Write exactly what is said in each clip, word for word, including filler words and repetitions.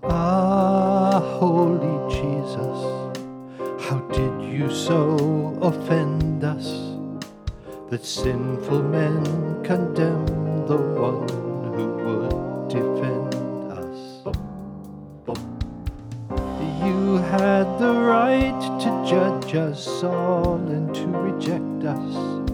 Ah, holy Jesus, how did you so offend us, that sinful men condemn the one who would defend us? You had the right to judge us all and to reject us.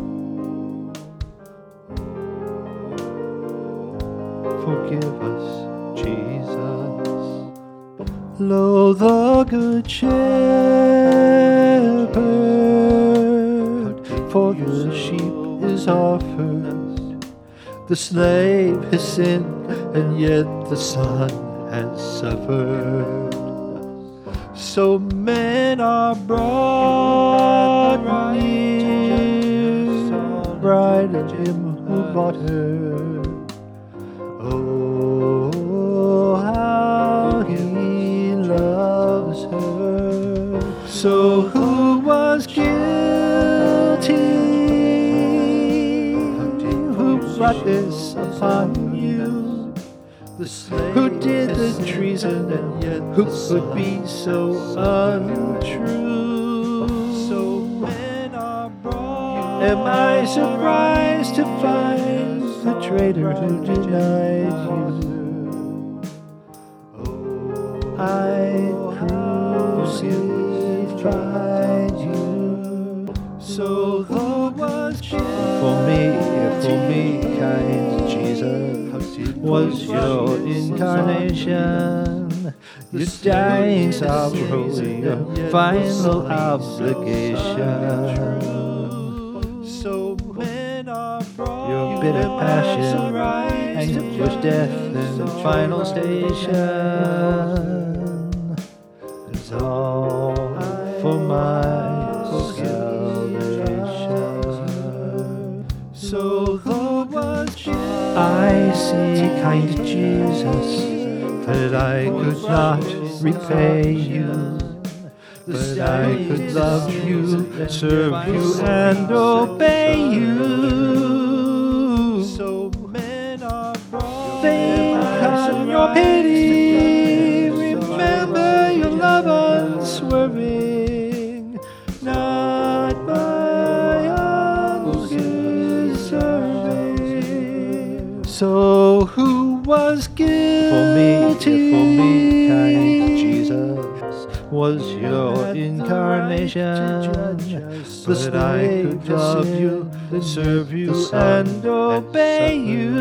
Forgive us, Jesus. Lo, the good shepherd for the sheep is offered. The slave has sinned, and yet the Son has suffered. So men are brought near, bride of him who bought her. Oh, how he loves her. So who was guilty? Who brought this upon you? Who did the treason, and yet who could be so untrue? So men are brought. Am I surprised to find the traitor who denied you? I crucified you. So who was for me, for me, kind Jesus, was your incarnation, your dying sorrow, your final obligation. So men are brought, your bitter passion, anguish, death, and final station is all for my salvation. So who was I see, kind Jesus, that I could not repay you, but I could love you, serve you, and obey you. So men are brought. Think on your pity, remember your love unswerving, not my undeserving. So who was guilty? For me, for me, kind Jesus, was your incarnation, but I could love you, serve you, and obey you.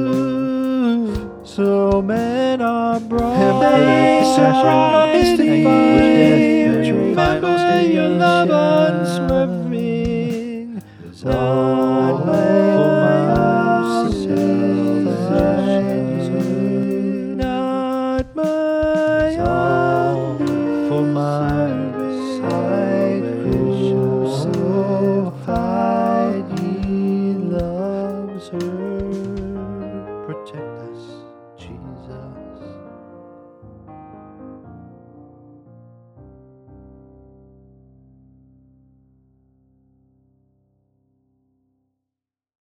So men are brought, they surprised to find, remember your love unswerving, not for my salvation, not my own, for my salvation. Crucified, he loves her, protect